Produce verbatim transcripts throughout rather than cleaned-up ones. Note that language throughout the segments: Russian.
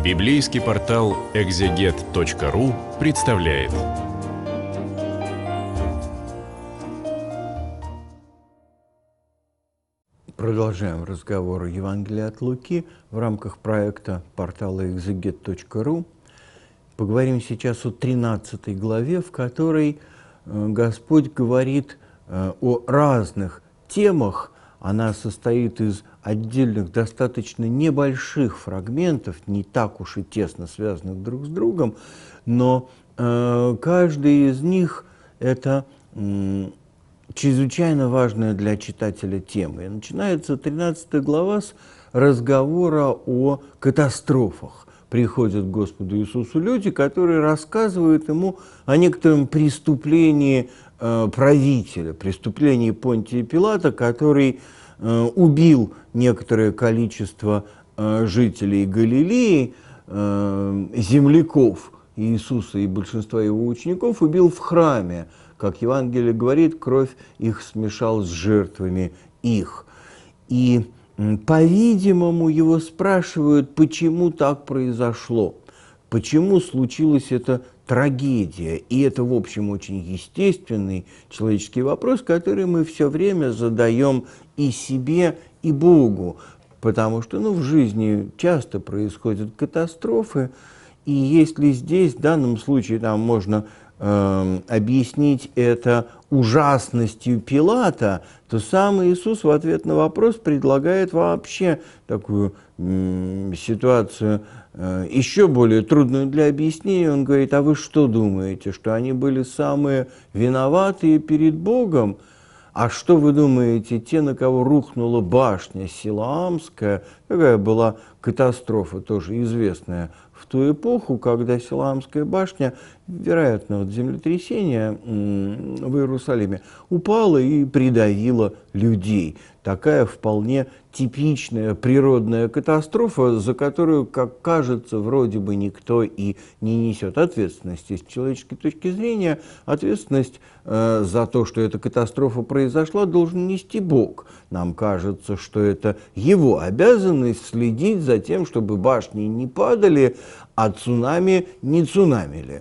Библейский портал экзегет точка ру представляет. Продолжаем разговор о Евангелии от Луки в рамках проекта портала экзегет точка ру. Поговорим сейчас о тринадцатой главе, в которой Господь говорит о разных темах. Она состоит из отдельных, достаточно небольших фрагментов, не так уж и тесно связанных друг с другом, но э, каждый из них – это э, чрезвычайно важная для читателя тема. И начинается тринадцатая глава с разговора о катастрофах. Приходят к Господу Иисусу люди, которые рассказывают Ему о некотором преступлении э, правителя, преступлении Понтия Пилата, который э, убил некоторое количество э, жителей Галилеи, э, земляков Иисуса и большинства его учеников, убил в храме. Как Евангелие говорит, кровь их смешал с жертвами их. И, по-видимому, его спрашивают, почему так произошло, почему случилась эта трагедия. И это, в общем, очень естественный человеческий вопрос, который мы все время задаем и себе, и Богу. Потому что ну, в жизни часто происходят катастрофы, и если здесь, в данном случае, там можно э, объяснить это ужасностью Пилата, то сам Иисус в ответ на вопрос предлагает вообще такую э, ситуацию э, еще более трудную для объяснения. Он говорит: а вы что думаете, что они были самые виноватые перед Богом? А что вы думаете, те, на кого рухнула башня Силаамская, какая была катастрофа, тоже известная в ту эпоху, когда Силаамская башня, вероятно, от землетрясения в Иерусалиме, упала и придавила людей. Такая вполне типичная природная катастрофа, за которую, как кажется, вроде бы никто и не несет ответственности. С человеческой точки зрения ответственность э, за то, что эта катастрофа произошла, должен нести Бог. Нам кажется, что это его обязанность следить за тем, чтобы башни не падали, а цунами не цунамили.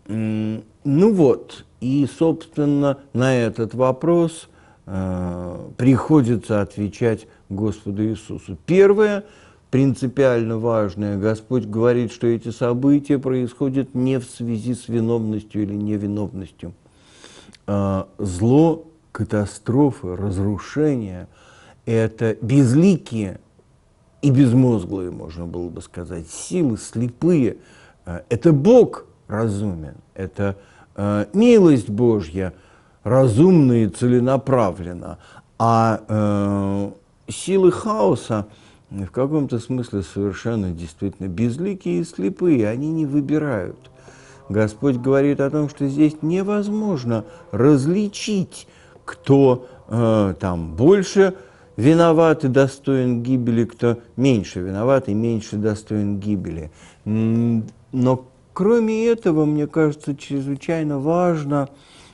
Ну вот, и, собственно, на этот вопрос э, приходится отвечать Господу Иисусу. Первое, принципиально важное, Господь говорит, что эти события происходят не в связи с виновностью или невиновностью. Э, зло, катастрофы, разрушения – это безликие и безмозглые, можно было бы сказать, силы, слепые. Э, это Бог разумен, это э, милость Божья разумна и целенаправлена, а э, силы хаоса в каком-то смысле совершенно действительно безликие и слепые, они не выбирают. Господь говорит о том, что здесь невозможно различить, кто э, там больше виноват и достоин гибели, кто меньше виноват и меньше достоин гибели. Но кроме этого, мне кажется, чрезвычайно важно,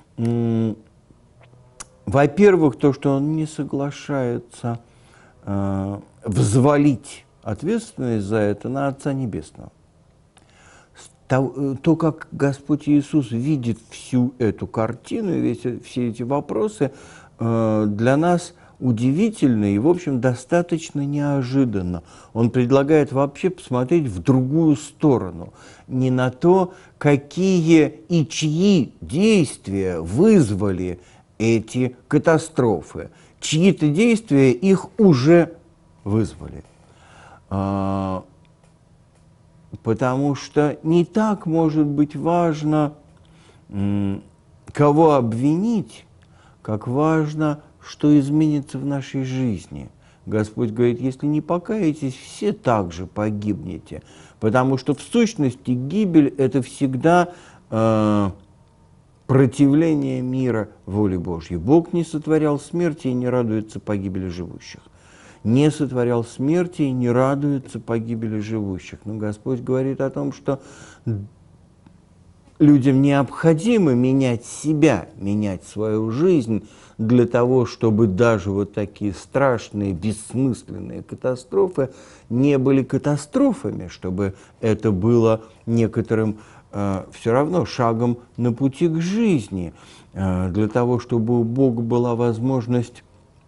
во-первых, то, что он не соглашается э, взвалить ответственность за это на Отца Небесного. То, то, как Господь Иисус видит всю эту картину, весь, все эти вопросы, э, для нас удивительно и, в общем, достаточно неожиданно. Он предлагает вообще посмотреть в другую сторону, не на то, какие и чьи действия вызвали эти катастрофы. Чьи-то действия их уже вызвали. А, потому что не так может быть важно, м, кого обвинить, как важно, что изменится в нашей жизни. Господь говорит: если не покаетесь, все также погибнете. Потому что в сущности гибель – это всегда э, противление мира воле Божьей. Бог не сотворял смерти и не радуется погибели живущих. Не сотворял смерти и не радуется погибели живущих. Но Господь говорит о том, что людям необходимо менять себя, менять свою жизнь для того, чтобы даже вот такие страшные, бессмысленные катастрофы не были катастрофами, чтобы это было некоторым э, все равно шагом на пути к жизни, э, для того, чтобы у Бога была возможность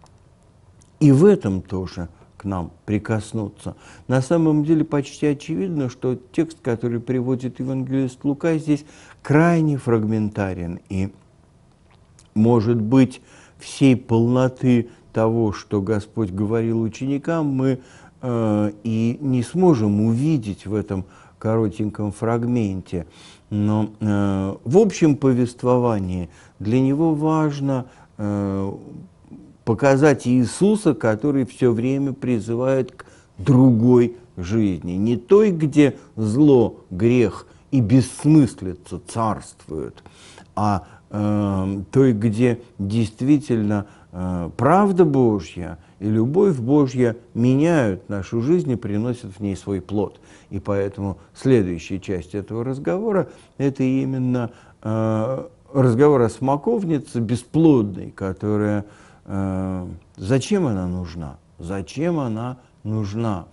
и в этом тоже к нам прикоснуться. На самом деле почти очевидно, что текст, который приводит евангелист Лука, здесь крайне фрагментарен, и, может быть, всей полноты того, что Господь говорил ученикам, мы э, и не сможем увидеть в этом коротеньком фрагменте. Но э, в общем повествовании для него важно э, показать Иисуса, который все время призывает к другой жизни. Не той, где зло, грех и бессмыслица царствуют, а э, той, где действительно э, правда Божья и любовь Божья меняют нашу жизнь и приносят в ней свой плод. И поэтому следующая часть этого разговора – это именно э, разговор о смоковнице бесплодной, которая… Э, зачем она нужна? Зачем она нужна?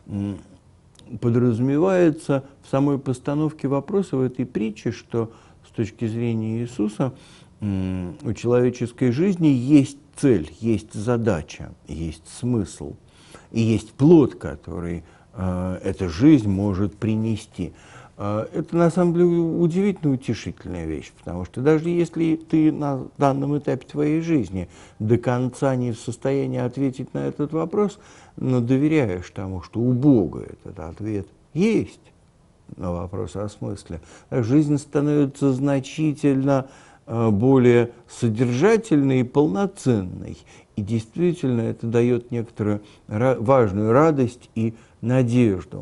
Подразумевается в самой постановке вопроса в этой притче, что с точки зрения Иисуса у человеческой жизни есть цель, есть задача, есть смысл, и есть плод, который э, эта жизнь может принести. Это, на самом деле, удивительно утешительная вещь, потому что даже если ты на данном этапе твоей жизни до конца не в состоянии ответить на этот вопрос, но доверяешь тому, что у Бога этот ответ есть на вопрос о смысле, жизнь становится значительно более содержательной и полноценной. И действительно это дает некоторую важную радость и надежду.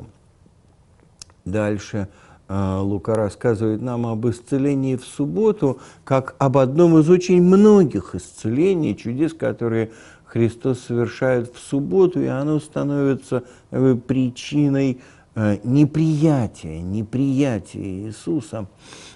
Дальше Лука рассказывает нам об исцелении в субботу, как об одном из очень многих исцелений, чудес, которые Христос совершает в субботу, и оно становится причиной неприятия, неприятия Иисуса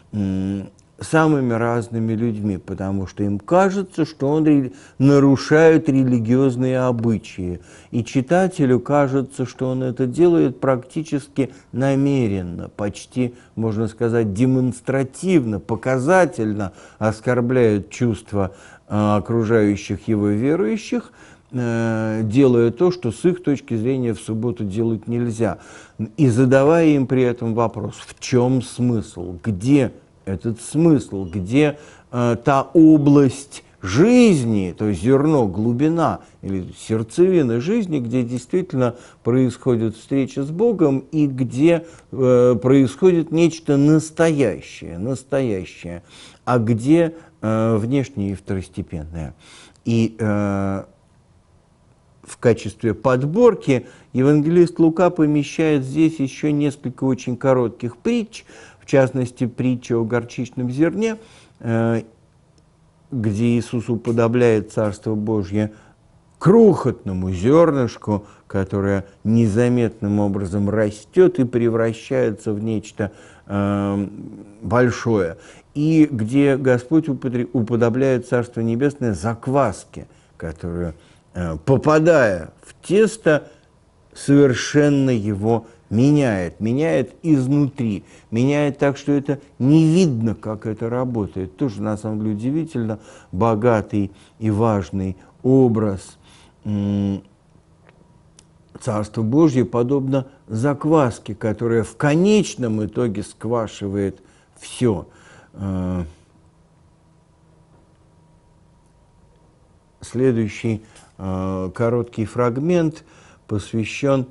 самыми разными людьми, потому что им кажется, что он нарушает религиозные обычаи. И читателю кажется, что он это делает практически намеренно, почти, можно сказать, демонстративно, показательно оскорбляет чувства окружающих его верующих, делая то, что с их точки зрения в субботу делать нельзя. И задавая им при этом вопрос, в чем смысл, где этот смысл, где э, та область жизни, то есть зерно, глубина или сердцевина жизни, где действительно происходит встреча с Богом и где э, происходит нечто настоящее, настоящее, а где э, внешнее и второстепенное. И э, в качестве подборки евангелист Лука помещает здесь еще несколько очень коротких притч, в частности, притча о горчичном зерне, где Иисус уподобляет Царство Божье крохотному зернышку, которое незаметным образом растет и превращается в нечто большое, и где Господь уподобляет Царство Небесное закваске, которая, попадая в тесто, совершенно его меняет, меняет изнутри, меняет так, что это не видно, как это работает. Тоже, на самом деле, удивительно богатый и важный образ. Царство Божье подобно закваске, которая в конечном итоге сквашивает все. Следующий короткий фрагмент посвящен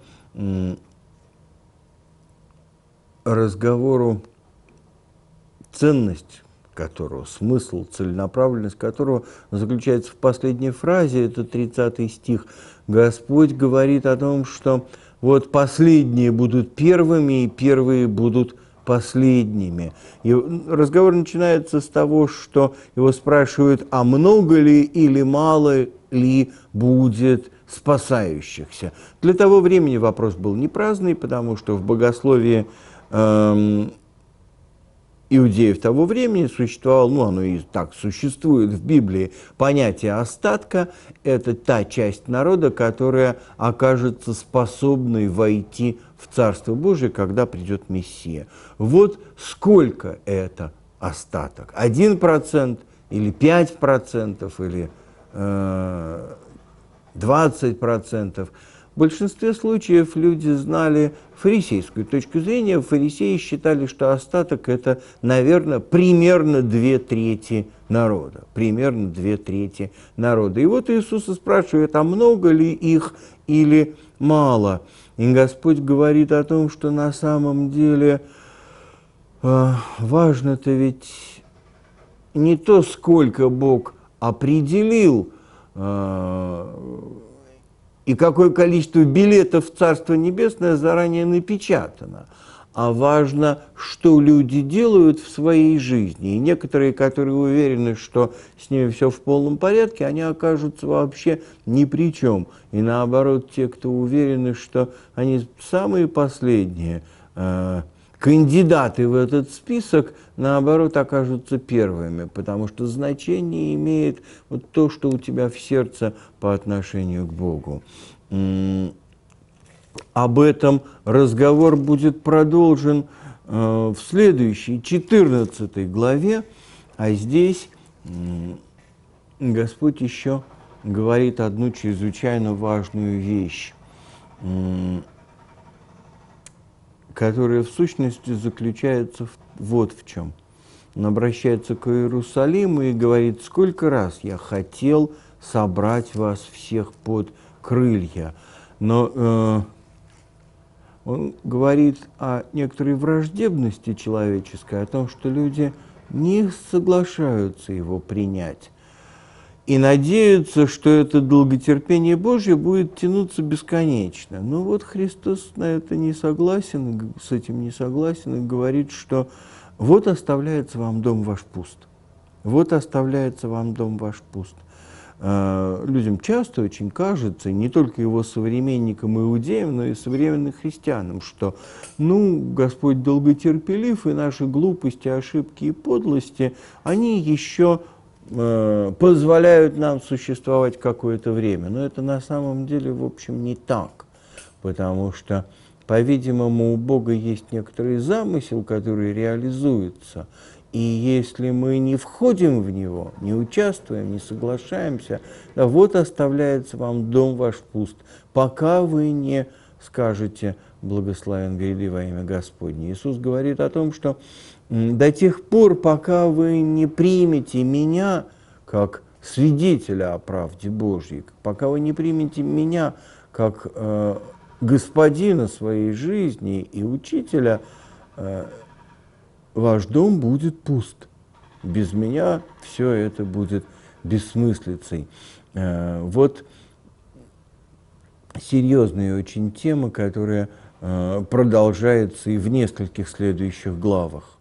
разговору, ценность которого, смысл, целенаправленность которого заключается в последней фразе, это тридцатый стих. Господь говорит о том, что вот последние будут первыми, и первые будут последними. И разговор начинается с того, что его спрашивают, а много ли или мало ли будет спасающихся. Для того времени вопрос был не праздный, потому что в богословии эм, иудеев того времени существовало, ну оно и так существует в Библии, понятие остатка – это та часть народа, которая окажется способной войти в Царство Божие, когда придет Мессия. Вот сколько это остаток? Один процент или пять процентов или э, двадцать процентов? В большинстве случаев люди знали фарисейскую точку зрения. Фарисеи считали, что остаток – это, наверное, примерно две трети народа. Примерно две трети народа. И вот Иисус и спрашивает, а много ли их или мало? И Господь говорит о том, что на самом деле э, важно-то ведь не то, сколько Бог определил, э, и какое количество билетов в Царство Небесное заранее напечатано. А важно, что люди делают в своей жизни. И некоторые, которые уверены, что с ними все в полном порядке, они окажутся вообще ни при чем. И наоборот, те, кто уверены, что они самые последние э, кандидаты в этот список, наоборот, окажутся первыми, потому что значение имеет вот то, что у тебя в сердце по отношению к Богу. Об этом разговор будет продолжен э, в следующей, четырнадцатой главе, а здесь э, Господь еще говорит одну чрезвычайно важную вещь, э, которая в сущности заключается в, вот в чем. Он обращается к Иерусалиму и говорит: «Сколько раз я хотел собрать вас всех под крылья». Но э, он говорит о некоторой враждебности человеческой, о том, что люди не соглашаются его принять и надеются, что это долготерпение Божье будет тянуться бесконечно. Но вот Христос на это не согласен, с этим не согласен и говорит, что вот оставляется вам дом ваш пуст. Вот оставляется вам дом ваш пуст. Людям часто очень кажется, не только его современникам иудеям, но и современным христианам, что ну, Господь долготерпелив, и наши глупости, ошибки и подлости, они еще э, позволяют нам существовать какое-то время. Но это на самом деле, в общем, не так, потому что, по-видимому, у Бога есть некоторый замысел, который реализуется. И если мы не входим в него, не участвуем, не соглашаемся, да, вот оставляется вам дом ваш пуст, пока вы не скажете «Благословен гряды во имя Господне». Иисус говорит о том, что до тех пор, пока вы не примете Меня как свидетеля о правде Божьей, пока вы не примете Меня как э, Господина своей жизни и Учителя, э, ваш дом будет пуст. Без Меня все это будет бессмыслицей. Э, вот серьезная очень тема, которая э, продолжается и в нескольких следующих главах.